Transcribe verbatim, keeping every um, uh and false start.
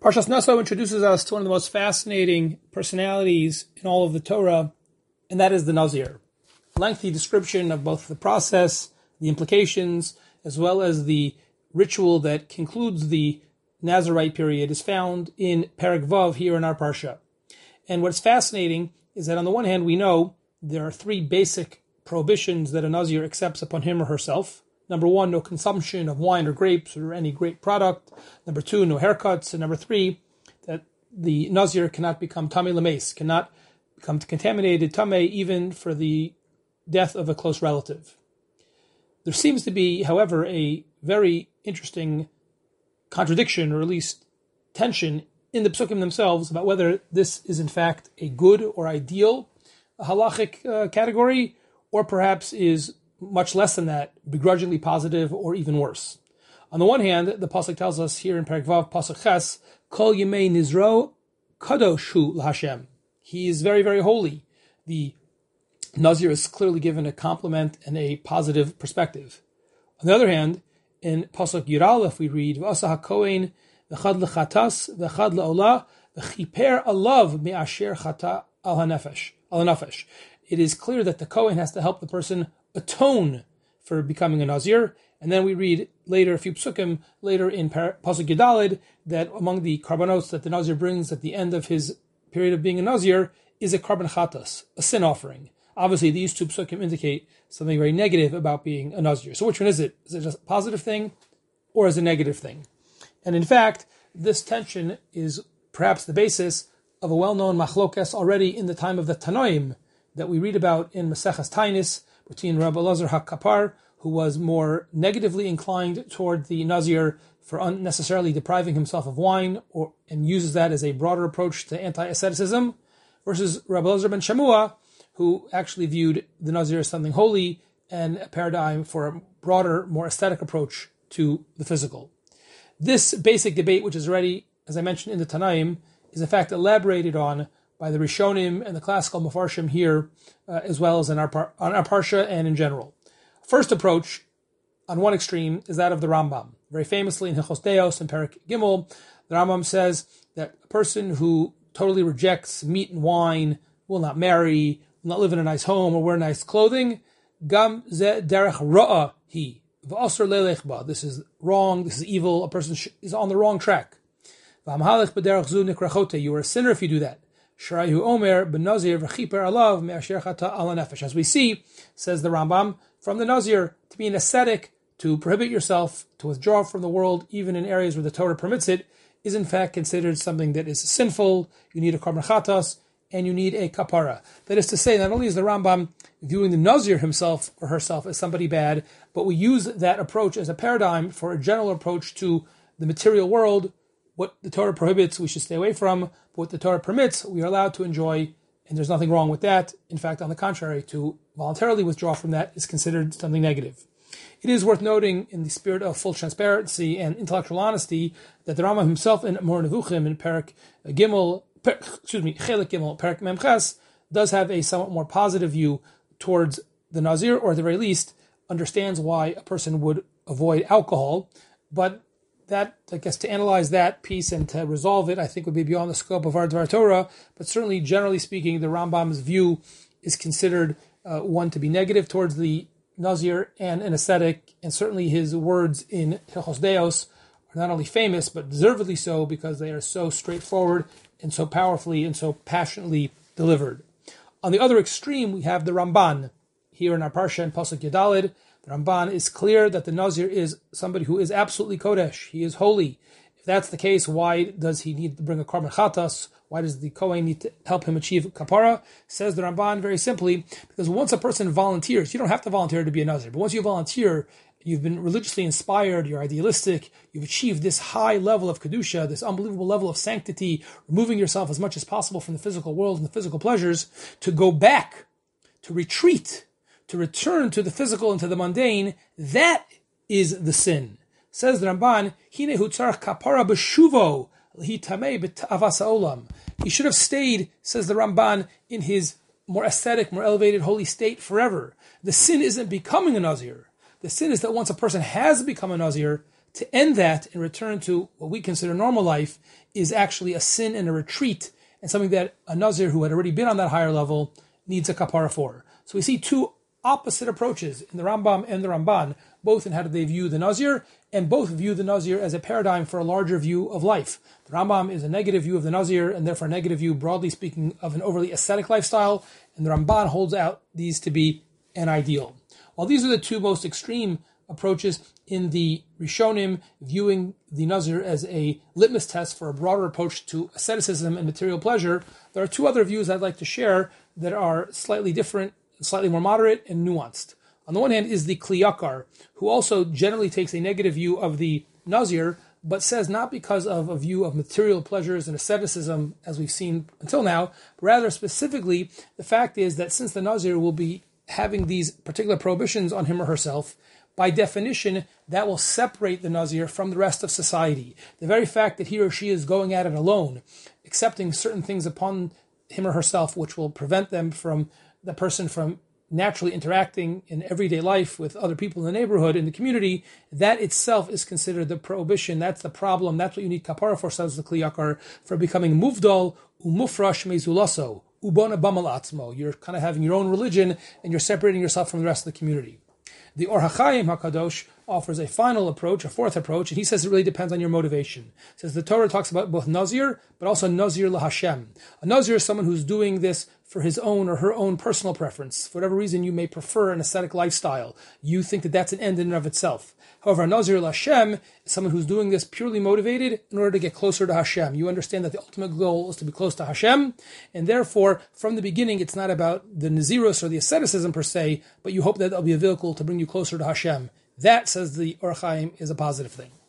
Parshas Naso introduces us to one of the most fascinating personalities in all of the Torah, and that is the Nazir. A lengthy description of both the process, the implications, as well as the ritual that concludes the Nazirite period is found in Perek Vav here in our Parsha. And what's fascinating is that on the one hand we know there are three basic prohibitions that a Nazir accepts upon him or herself. Number one, no consumption of wine or grapes or any grape product. Number two, no haircuts. And number three, that the Nazir cannot become Tamei Lameis, cannot become contaminated Tamei even for the death of a close relative. There seems to be, however, a very interesting contradiction, or at least tension, in the Psukim themselves about whether this is in fact a good or ideal halachic uh, category, or perhaps is much less than that, begrudgingly positive, or even worse. On the one hand, the pasuk tells us here in Perek Vav, pasuk Ches, Kol Yemei Nizro Kadosh Hu LaHashem. He is very, very holy. The Nazir is clearly given a compliment and a positive perspective. On the other hand, in pasuk Yud Aleph we read, V'asa HaKohen V'chad L'chatas V'chad L'olah V'chiper Alav Me'asher Chata Al HaNefesh Al HaNefesh. It is clear that the Kohen has to help the person atone for becoming a Nazir. And then we read later, a few psukim later in Pasuk Yudalid, that among the karbanos that the Nazir brings at the end of his period of being a Nazir is a karban chatas, a sin offering. Obviously, these two psukim indicate something very negative about being a Nazir. So which one is it? Is it just a positive thing or is it a negative thing? And in fact, this tension is perhaps the basis of a well-known machlokas already in the time of the Tanoim that we read about in Maseches Tainis, between Rabbi Elazar HaKapar, who was more negatively inclined toward the Nazir for unnecessarily depriving himself of wine, or and uses that as a broader approach to anti-asceticism, versus Rabbi Elazar ben Shamua, who actually viewed the Nazir as something holy and a paradigm for a broader, more aesthetic approach to the physical. This basic debate, which is already, as I mentioned in the Tanaim, is in fact elaborated on by the Rishonim and the classical Mefarshim here, uh, as well as in our, par- on our Parsha and in general. First approach, on one extreme, is that of the Rambam. Very famously in Hilchos Deos and Perek Gimel, the Rambam says that a person who totally rejects meat and wine, will not marry, will not live in a nice home or wear nice clothing, gam ze derech ra'ah hi, v'asr leilech ba. This is wrong, this is evil, a person sh- is on the wrong track. V'amhalech b'derech zu nikrachote, you are a sinner if you do that. Sharayu Omer ben Nazir v'chiper alav me'asher chata ala nefesh. As we see, says the Rambam, from the Nazir, to be an ascetic, to prohibit yourself, to withdraw from the world, even in areas where the Torah permits it, is in fact considered something that is sinful. You need a karban chatas, and you need a kapara. That is to say, not only is the Rambam viewing the Nazir himself or herself as somebody bad, but we use that approach as a paradigm for a general approach to the material world. What the Torah prohibits, we should stay away from. But what the Torah permits, we are allowed to enjoy, and there's nothing wrong with that. In fact, on the contrary, to voluntarily withdraw from that is considered something negative. It is worth noting, in the spirit of full transparency and intellectual honesty, that the Rambam himself in Mor Nevuchim in Perek Gimel, per, excuse me, Chelik Gimel, Perek Memches, does have a somewhat more positive view towards the Nazir, or at the very least, understands why a person would avoid alcohol. But that, I guess, to analyze that piece and to resolve it, I think would be beyond the scope of our Dvar Torah. But certainly, generally speaking, the Rambam's view is considered uh, one to be negative towards the Nazir and an ascetic, and certainly his words in Hilchos Deos are not only famous, but deservedly so, because they are so straightforward and so powerfully and so passionately delivered. On the other extreme, we have the Ramban. Here in our Parsha and Pasuk Yudalid, the Ramban is clear that the Nazir is somebody who is absolutely Kodesh. He is holy. If that's the case, why does he need to bring a karban chatas? Why does the Kohen need to help him achieve kapara? Says the Ramban very simply, because once a person volunteers, you don't have to volunteer to be a Nazir, but once you volunteer, you've been religiously inspired, you're idealistic, you've achieved this high level of Kedusha, this unbelievable level of sanctity, removing yourself as much as possible from the physical world and the physical pleasures, to go back, to retreat, to return to the physical and to the mundane, that is the sin. Says the Ramban, Hine hu tzarach kapara b'shuvo l'hi tamei b'tavas ha'olam. He should have stayed, says the Ramban, in his more aesthetic, more elevated, holy state forever. The sin isn't becoming a Nazir. The sin is that once a person has become a Nazir, to end that and return to what we consider normal life is actually a sin and a retreat, and something that a Nazir who had already been on that higher level needs a kapara for. So we see two opposite approaches in the Rambam and the Ramban, both in how do they view the Nazir, and both view the Nazir as a paradigm for a larger view of life. The Rambam is a negative view of the Nazir, and therefore a negative view, broadly speaking, of an overly ascetic lifestyle, and the Ramban holds out these to be an ideal. While these are the two most extreme approaches in the Rishonim, viewing the Nazir as a litmus test for a broader approach to asceticism and material pleasure, there are two other views I'd like to share that are slightly different, slightly more moderate and nuanced. On the one hand is the Kli Yakar, who also generally takes a negative view of the Nazir, but says not because of a view of material pleasures and asceticism, as we've seen until now, but rather specifically, the fact is that since the Nazir will be having these particular prohibitions on him or herself, by definition, that will separate the Nazir from the rest of society. The very fact that he or she is going at it alone, accepting certain things upon him or herself, which will prevent them from, the person from naturally interacting in everyday life with other people in the neighborhood, in the community, that itself is considered the prohibition. That's the problem. That's what you need kapara for, says the Kli Yakar, for becoming muvdal umufrash mezulaso ubona bamal atzmo. You're kind of having your own religion and you're separating yourself from the rest of the community. The Or HaChaim HaKadosh offers a final approach, a fourth approach, and he says it really depends on your motivation. He says the Torah talks about both Nazir, but also Nazir LaHashem. A Nazir is someone who's doing this for his own or her own personal preference. For whatever reason you may prefer an ascetic lifestyle, you think that that's an end in and of itself. However, a Nazir LaHashem is someone who's doing this purely motivated in order to get closer to Hashem. You understand that the ultimate goal is to be close to Hashem, and therefore, from the beginning, it's not about the Nazirus or the asceticism per se, but you hope that there'll be a vehicle to bring you closer to Hashem. That, says the Or HaChaim, is a positive thing.